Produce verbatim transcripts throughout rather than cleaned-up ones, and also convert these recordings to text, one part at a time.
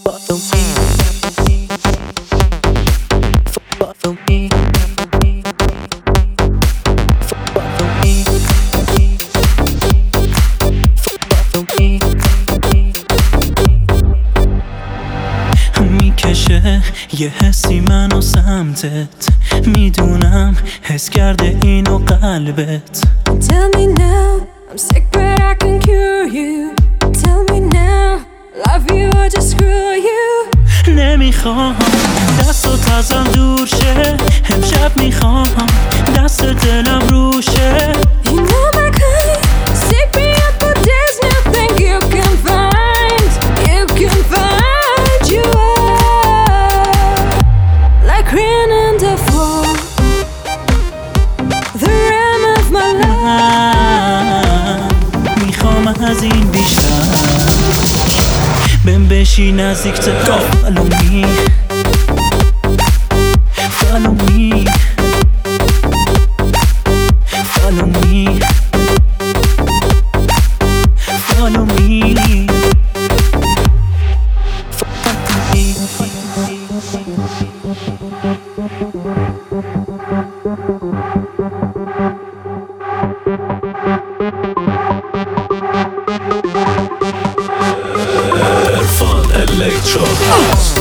Follow me. Follow me. Follow me. Follow me. میکشه یه حسی منو سمتت، میدونم حس کرده اینو قلبت. Tell me now, I'm sick but I can cure you. Tell me now, love you or just screw you. نمیخوام دستت ازم دور شه، امشب میخوام دست دلم روشه. You know my kind, stick me up but there's nothing you can find. You can find, you are like rain on the floor, the rim of my life. میخوام از این بیشتر بهم بشی نزدیک تر. Follow me. Follow me. Follow me. Follow me. Erfan Electro House.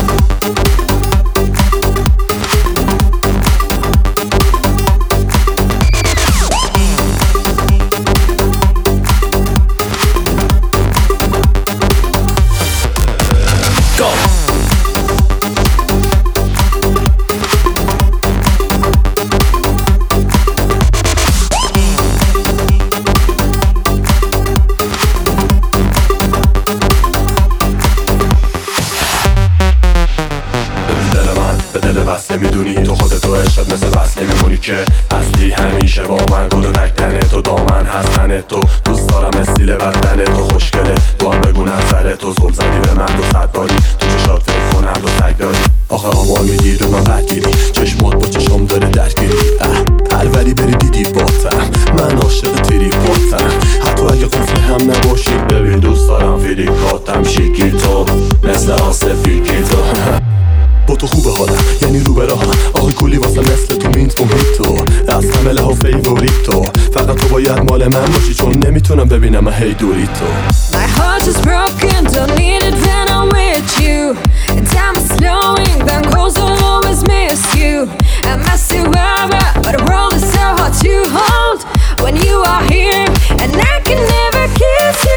بس نمیدونی تو خودتو عشقت مثل بس نمیمونی که هستی همیشه با من. گل و نکتنه تو دامن هستنه تو، دوست دارم استیل بدنه تو خوشگله. تو هم بگو نظره تو، زل زدی به من دو صد باری، تو چشات فکر کنم دو تک داری. آخه آمال میگیر و من بدگیری، چشمات با چشم داره درگیری. پروری بری دیدی باتم، من عاشق تیری باتم. حتی اگه قفل هم نباشی ببین دوست دارم فیلیکاتم. شیکی تو مثل آسفیکی تو با تو خوبه حالم یعنی رو به راهم. آخه کلی واسه مثل تو مینت موهیتو، از همه لحا فیوریتو. فقط تو باید مال من باشی چون نمیتونم ببینم هی دوری تو. My heart is broken, don't need it when I'm with you. And time is slowing, then goes will always miss you. I miss you ever, but the world is so hard to hold when you are here. And I can never kiss you.